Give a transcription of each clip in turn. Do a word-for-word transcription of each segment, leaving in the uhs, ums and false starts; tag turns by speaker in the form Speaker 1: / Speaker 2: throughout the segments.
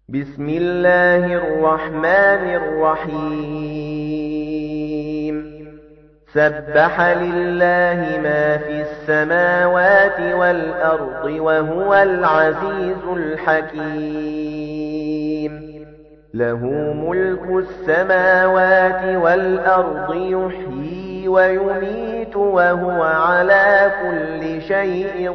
Speaker 1: بسم الله الرحمن الرحيم سبح لله ما في السماوات والأرض وهو العزيز الحكيم له ملك السماوات والأرض يحيي ويميت وهو على كل شيء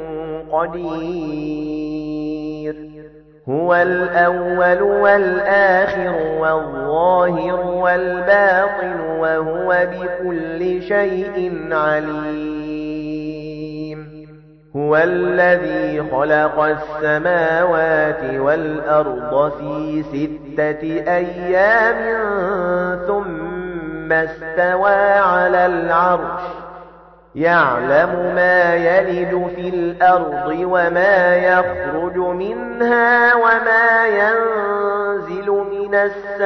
Speaker 1: قدير هو الأول والآخر والظاهر والباطن وهو بكل شيء عليم هو الذي خلق السماوات والأرض في ستة أيام ثم استوى على العرش يعلم ما يلج في الأرض وما يخرج منها وما ينزل من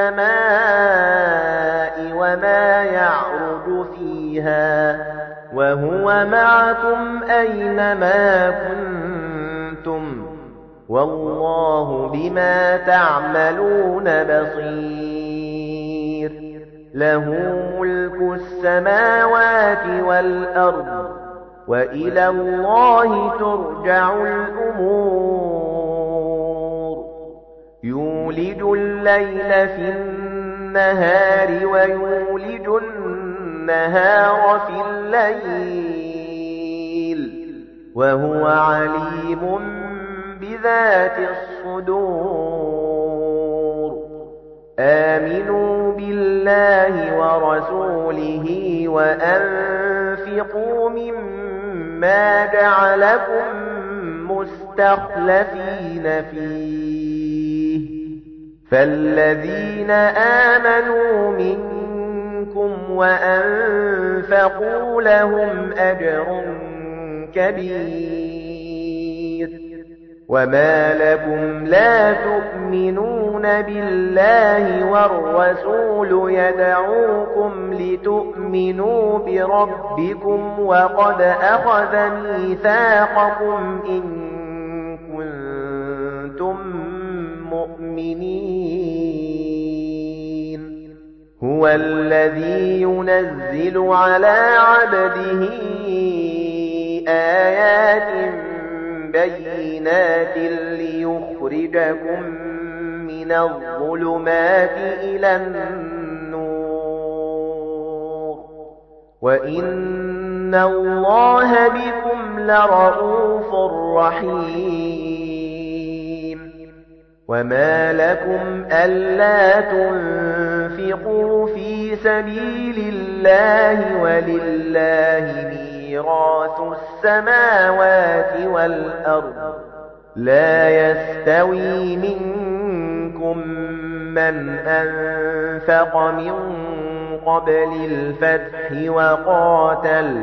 Speaker 1: السماء وما يعرج فيها وهو معكم أينما كنتم والله بما تعملون بصير له ملك السماوات والأرض وإلى الله ترجع الأمور يولج الليل في النهار ويولج النهار في الليل وهو عليم بذات الصدور آمنوا بالله ورسوله وأنفقوا مما جعلكم مستخلفين فيه فالذين آمنوا منكم وأنفقوا لهم أجر كبير وما لكم لا تؤمنون بالله والرسول يدعوكم لتؤمنوا بربكم وقد أخذ ميثاقكم إن كنتم مؤمنين هو الذي ينزل على عبده آيات بينات ليخرجكم من الظلمات إلى النور وإن الله بكم لرءوف رحيم وما لكم ألا تنفقوا في سبيل الله ولله ميراث السماوات والأرض لا يستوي منكم من أنفق من قبل الفتح وقاتل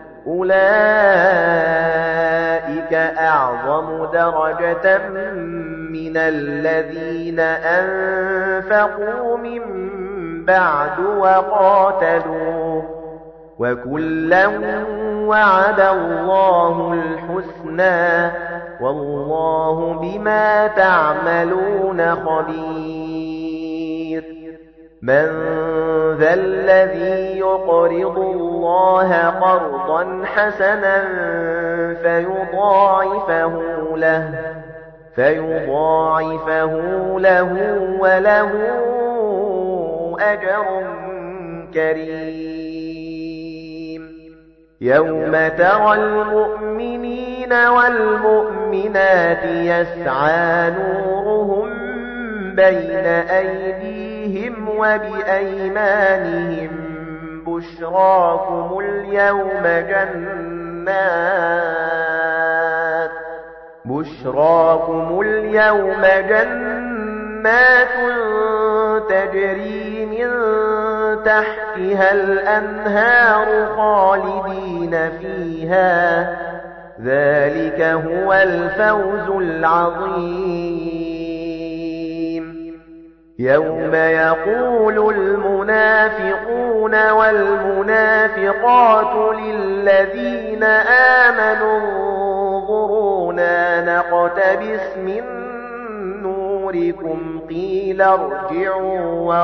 Speaker 1: أولئك أعظم درجة من الذين أنفقوا من بعد وقاتلوا وكلا وعد الله الحسنى والله بما تعملون خبير من ذا الذي يقرض الله قرضا حسنا فيضاعفه له فيضاعفه له وله أجر كريم يوم ترى المؤمنين والمؤمنات يسعى نورهم بين أيديهم وبأيمانهم بشراكم اليوم جنات بشراكم اليوم جنات تجري من تحتها الأنهار خالدين فيها ذلك هو الفوز العظيم يوم يقول المنافقون والمنافقات للذين آمنوا انظرونا نقتبس من نوركم دُبُورِكُمْ قِيلَ ارْجِعُوا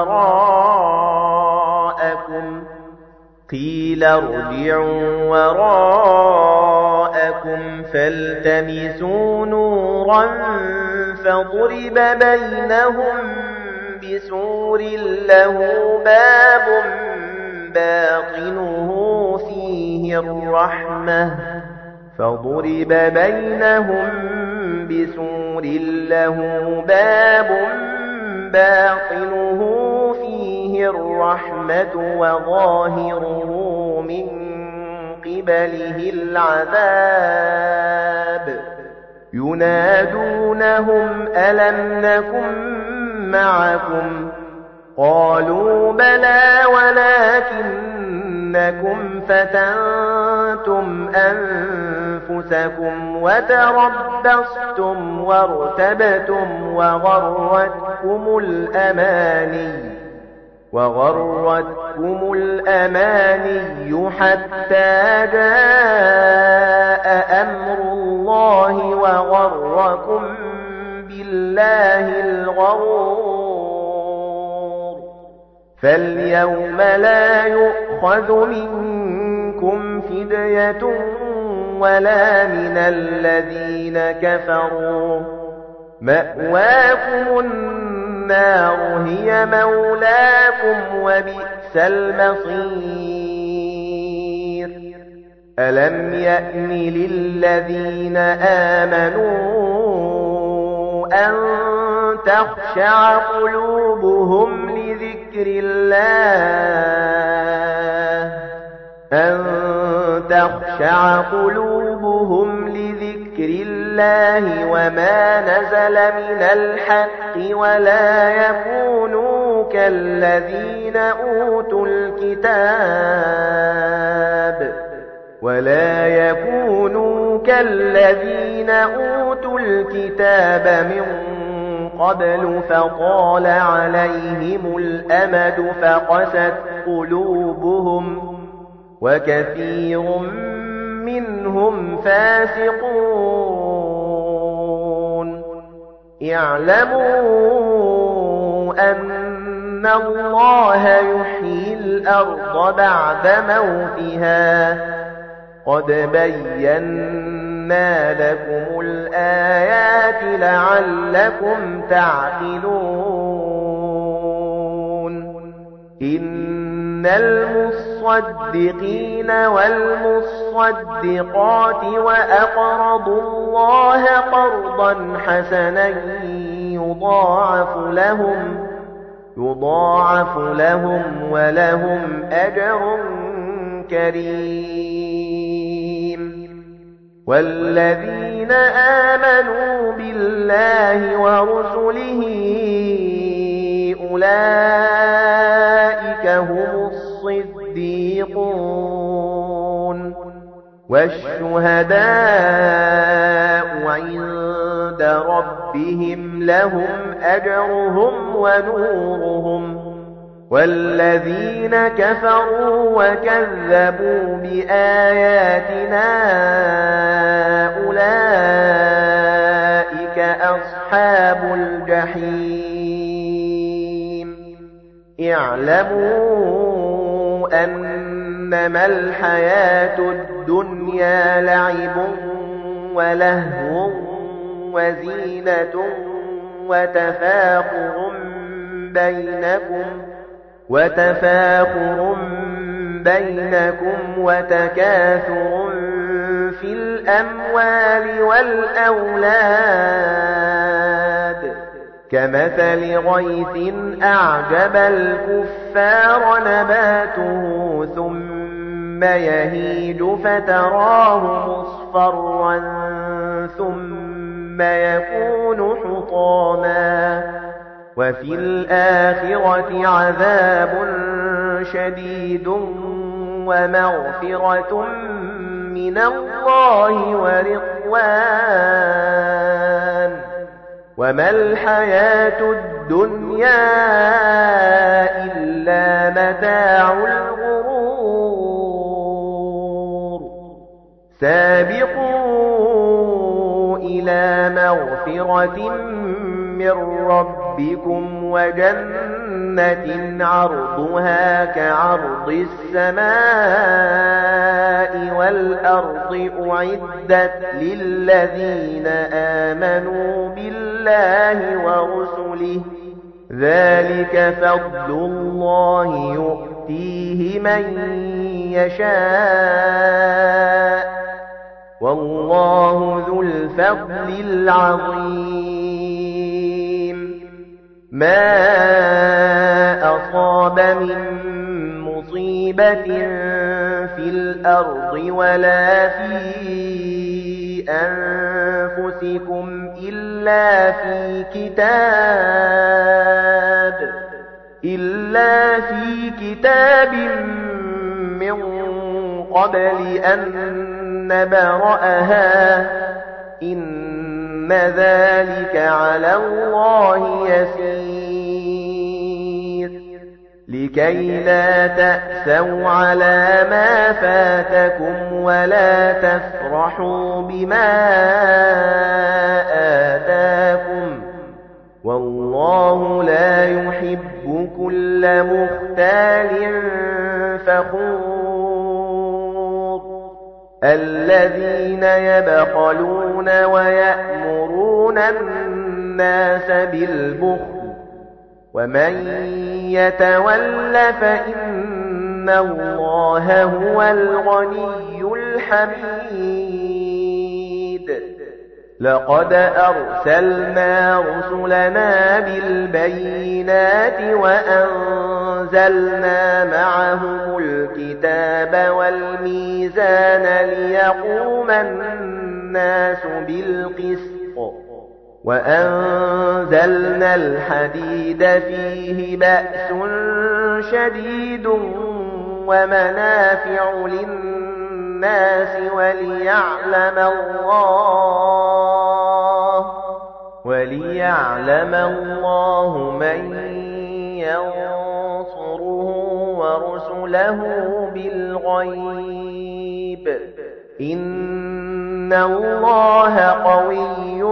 Speaker 1: وَرَاءَكُمْ قِيلَ ارْجِعُوا وَرَاءَكُمْ فَالْتَمِسُوا نُورًا فَضُرِبَ بَيْنَهُم بِسُورٍ لَّهُ بَابٌ بَاطِنُهُ فِيهِ الرَّحْمَةُ فَضُرِبَ بَيْنَهُم بِسُورٍ لَّهُ بَابٌ بَاطِنُهُ فِيهِ الرَّحْمَةُ وَظَاهِرُهُ مِن قِبَلِهِ الْعَذَابُ يُنَادُونَهُمْ أَلَمْ نَكُن مَّعَكُمْ قَالُوا بَلَىٰ وَلَٰكِنَّكُمْ فَتَنتُمْ أَنفُسَكُمْ وَتَرَبَّصْتُمْ وَارْتَبْتُمْ وَغَرَّتْكُمُ الْأَمَانِيُّ وَغَرَّتْكُمُ الْأَمَانِيُّ حَتَّىٰ جَاءَ أَمْرُ اللَّهِ وَغَرَّكُم بِاللَّهِ الْغَرُورُ فَالْيَوْمَ لَا يُؤْخَذُ مِنكُمْ فِدْيَةٌ وَلَا مِنَ الَّذِينَ كَفَرُوا مَأْوَاكُمُ النَّارُ هِيَ مَوْلَاكُمْ وَبِئْسَ الْمَصِيرُ أَلَمْ يَأْنِ لِلَّذِينَ آمَنُوا أَن تَخْشَعَ قُلُوبُهُمْ لِذِكْرِ اللَّهِ أَن تَخْشَعَ قُلُوبُهُمْ لِذِكْرِ اللَّهِ وَمَا نَزَلَ مِنَ الْحَقِّ وَلَا يَكُونُوا كَالَّذِينَ أُوتُوا الْكِتَابَ وَلَا يَكُونُوا كَالَّذِينَ أُوتُوا الْكِتَابَ مِنْ قَبْلُ فَطَالَ عَلَيْهِمُ الْأَمَدُ فَقَسَتْ قُلُوبُهُمْ وَكَثِيرٌ مِنْهُمْ فَاسِقُونَ اعْلَمُوا أَنَّ اللَّهَ يُحْيِي الْأَرْضَ بَعْدَ مَوْتِهَا قَدْ بَيَّنَّا لَكُمُ الْآيَاتِ لَعَلَّكُمْ تَعْقِلُونَ إِنَّ الْمُصَّدِّقِينَ وَالْمُصَّدِّقَاتِ وَأَقْرَضُوا اللَّهَ قَرْضًا حَسَنًا يُضَاعَفُ لَهُمْ يُضَاعَفُ لَهُمْ وَلَهُمْ أَجْرٌ كَرِيمٌ وَالَّذِينَ آمَنُوا بِاللَّهِ وَرُسُلِهِ أُولَئِكَ هُمُ الصِّدِّيقُونَ وَالشُّهَدَاءُ عِندَ رَبِّهِمْ لَهُمْ أَجْرُهُمْ وَنُورُهُمْ وَالَّذِينَ كَفَرُوا وَكَذَّبُوا بِآيَاتِنَا أُولَئِكَ أَصْحَابُ الْجَحِيمِ اعْلَمُوا أَنَّمَا الْحَيَاةُ الدُّنْيَا لَعِبٌ وَلَهْوٌ وَزِينَةٌ وَتَفَاخُرٌ بَيْنَكُمْ وَتَفَاخُرٌ بَيْنَكُمْ وَتَكَاثُرٌ فِي الْأَمْوَالِ وَالْأَوْلَادِ كَمَثَلِ غَيْثٍ أَعْجَبَ الْكُفَّارَ نَبَاتُهُ ثُمَّ يَهِيجُ فَتَرَاهُ مُصْفَرًّا ثُمَّ يَكُونُ حُطَامًا وَفِي الْآخِرَةِ عَذَابٌ شَدِيدٌ وَمَغْفِرَةٌ مِنَ اللَّهِ وَرِضْوَانٌ وَمَا الْحَيَاةُ الدُّنْيَا إِلَّا مَتَاعُ الْغُرُورِ سَابِقُوا إِلَى مَغْفِرَةٍ مِّن رَّبِّكُمْ وَجَنَّةٍ عَرْضُهَا كَعَرْضِ السَّمَاءِ وَالْأَرْضِ أُعِدَّتْ لِلَّذِينَ آمَنُوا بِاللَّهِ وَرُسُلِهِ ذَلِكَ فَضْلُ اللَّهِ يُؤْتِيهِ مَن يَشَاءُ وَاللَّهُ ذُو الْفَضْلِ الْعَظِيمِ مَا أَصَابَ مِن مُّصِيبَةٍ فِي الْأَرْضِ وَلَا فِي أَنفُسِكُمْ إِلَّا في كِتَابٍ إِلَّا في كِتَابٍ مِّن قَبْلِ أَن نَّبْرَأَهَا إِنَّ ذَلِكَ عَلَى اللَّهِ يَسِيرٌ لِكَيْ لَا تَأْسَوْا عَلَى مَا فَاتَكُمْ وَلَا تَفْرَحُوا بِمَا آتَاكُمْ وَاللَّهُ لا يُحِبُّ كُلَّ مُخْتَالٍ فَخُورٍ الَّذِينَ يَبْخَلُونَ وَيَأْمُرُونَ النَّاسَ بِالْبُخْلِ وَمَن يَتَوَلَّ فَإِنَّ اللَّهَ هُوَ الْغَنِيُّ الْحَمِيدُ لَقَدْ أَرْسَلْنَا رُسُلَنَا بِالْبَيِّنَاتِ وَأَنزَلْنَا مَعَهُمُ الْكِتَابَ وَالْمِيزَانَ لِيَقُومَ النَّاسُ بِالْقِسْطِ وَأَنزَلْنَا الْحَدِيدَ فِيهِ بَأْسٌ شَدِيدٌ وَمَنَافِعُ لِلنَّاسِ وَلِيَعْلَمَ اللَّهُ وَلِيَعْلَمَ اللَّهُ مَن يَنصُرُهُ وَرُسُلَهُ بِالْغَيْبِ إِنَّ اللَّهَ قَوِيٌّ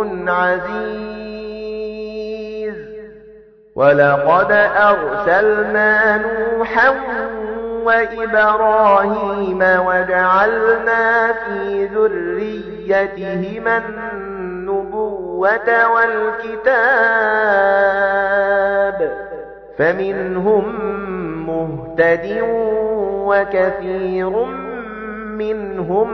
Speaker 1: عَزِيزٌ وَلَقَدْ أَرْسَلْنَا نُوحًا وَإِبْرَاهِيمَ وَجَعَلْنَا فِي ذُرِّيَّتِهِمَا النُّبُوَّةَ وَالْكِتَابَ فَمِنْهُم مُّهْتَدٍ وَكَثِيرٌ مِّنْهُمْ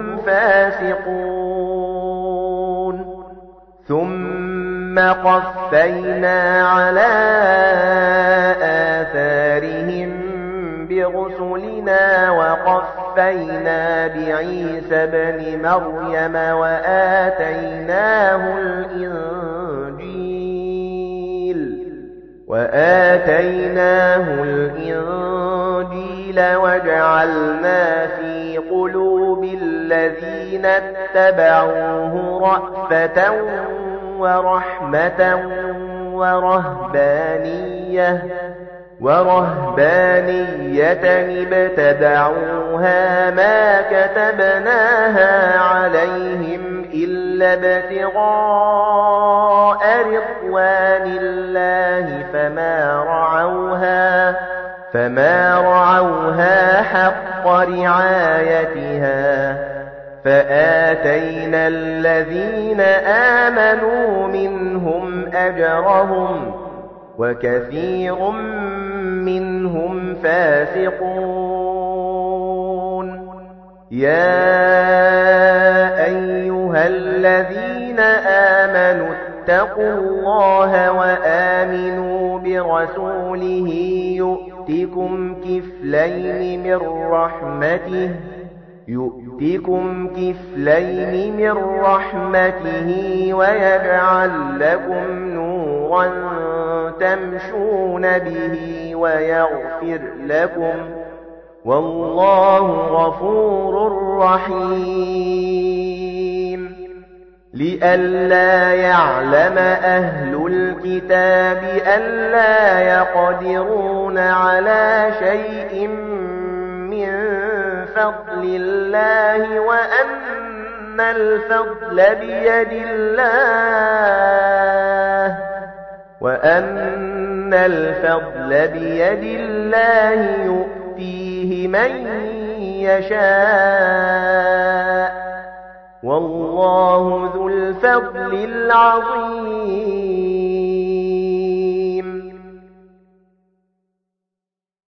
Speaker 1: فَاسِقُونَ ثُمَّ قَفَّيْنَا عَلَى آثَارِهِم بِرُسُلِنَا وَقَفَّيْنَا بِعِيسَى ابْنِ مَرْيَمَ وَآتَيْنَاهُ الْإِنْجِيلَ وَآتَيْنَاهُ الْإِنْجِيلَ وَجَعَلْنَا فِي قُلُوبِ الَّذِينَ اتَّبَعُوهُ رَأْفَةً وَرَحْمَةً وَرَهْبَانِيَّةً وَرَهْبَانِيَّةً ابْتَدَعُوهَا مَا كَتَبْنَاهَا عَلَيْهِمْ إِلَّا ابْتِغَاءَ رِضْوَانِ اللَّهِ فَمَا رَعَوْهَا فَمَا رَعَوْهَا حَقَّ رِعَايَتِهَا فَآتَيْنَا الَّذِينَ آمَنُوا مِنْهُمْ أَجْرَهُمْ وَكَثِيرٌ مِّنْهُمْ فَاسِقُونَ يَا أَيُّهَا الَّذِينَ آمَنُوا اتَّقُوا اللَّهَ وَآمِنُوا بِرَسُولِهِ يُؤْتِكُمْ كِفْلَيْنِ مِنْ رَحْمَتِهِ يُؤْتِكُمْ كِفْلَيْنِ مِنْ رَحْمَتِهِ وَيَجْعَلْ لَكُمْ نُورًا تَمْشُونَ بِهِ وَيَغْفِرْ لَكُمْ وَاللَّهُ غَفُورٌ رَّحِيمٌ لِئَلَّا يَعْلَمَ أَهْلُ الْكِتَابِ أَلَّا يَقْدِرُونَ عَلَى شَيْءٍ مِّن فَضْلِ اللَّهِ وَأَنَّ الْفَضْلَ بِيَدِ اللَّهِ وَأَنَّ الْفَضْلَ بِيَدِ اللَّهِ يُؤْتِيهِ مَن يَشَاءُ وَاللَّهُ ذُو الْفَضْلِ الْعَظِيمِ